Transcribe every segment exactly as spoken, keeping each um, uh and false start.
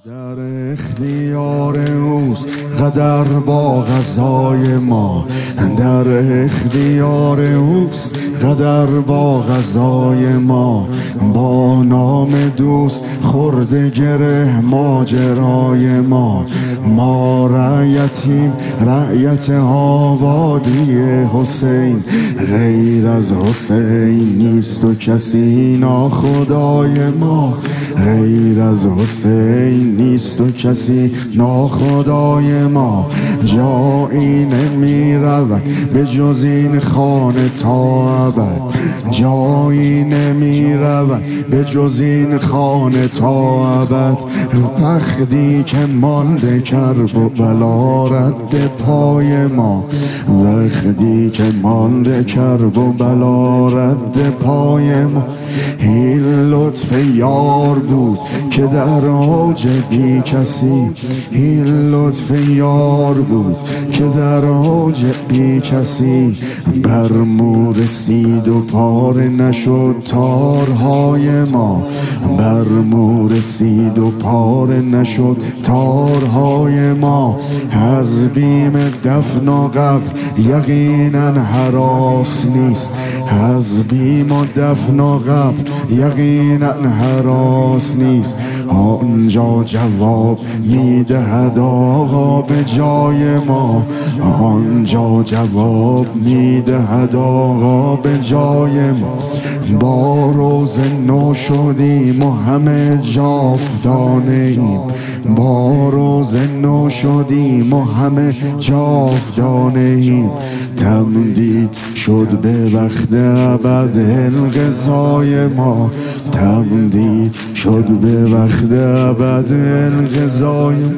در اختیار اوست قدر با قضای ما، در اختیار اوست قدر با قضای ما. با نام دوست خورده گره ماجرای ما. ما رعیتیم رعیت آبادی حسین، غیر از حسین نیست و کسی ناخدای ما. غیر از حسین نیست و کسی ناخدای ما. جایی نمی رود به جز این خانه تا ابد، جایی نمی رود به جز این خانه تا ابد. وقتی که مانده کرب و بلا رد پای ما، وقتی که مانده کرب و بلا رد پای ما. این لطف یار بود که در اوج بی کسی، این لطف یار بود که در اوج بی کسی. بر مو رسید و پاره نشد تارهای ما، بر مو رسید و پاره نشد تارهای ما. از بیم دفن و قبر یقینا هراس نیست، از بیم و دفن و قبر یقینا هراس نیست. آنجا جواب میدهد آقا به جای ما، آنجا جواب میدهد آقا به جای ما. با روز نو شدیم و همه جاودانه ایم، با روز نو شدیم و همه جاودانه ایم. تمدید شد به وقت ابد انقضای ما، تمدید شد به وقت ابد انقضای ما.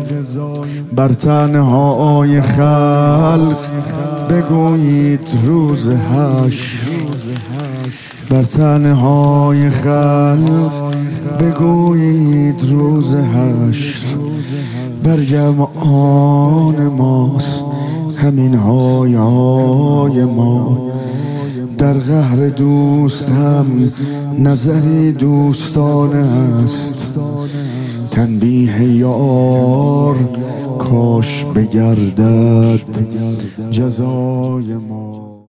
بر تنهای خلق بگویید روز حشر، بر تنهای خلق بگویید روز حشر. برگم آن ماست همین های های ما، در قهر دوست هم نظری دوستانه است. تنبیه یار کاش بگردد جزای ما.